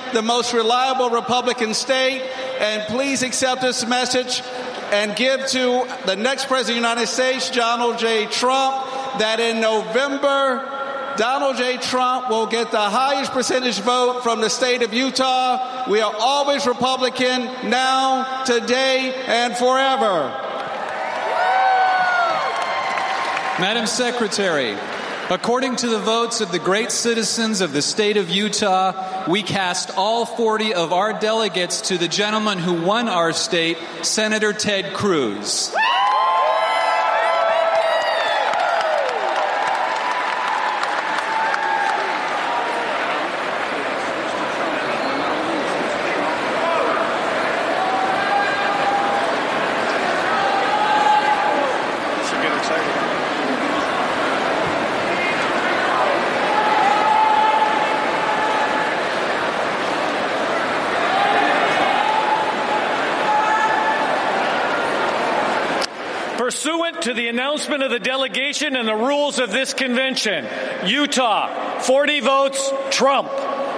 the most reliable Republican state. And please accept this message and give to the next President of the United States, Donald J. Trump, that in November, Donald J. Trump will get the highest percentage vote from the state of Utah. We are always Republican, now, today, and forever. Madam Secretary, according to the votes of the great citizens of the state of Utah, we cast all 40 of our delegates to the gentleman who won our state, Senator Ted Cruz. Pursuant to the announcement of the delegation and the rules of this convention, Utah, 40 votes, Trump.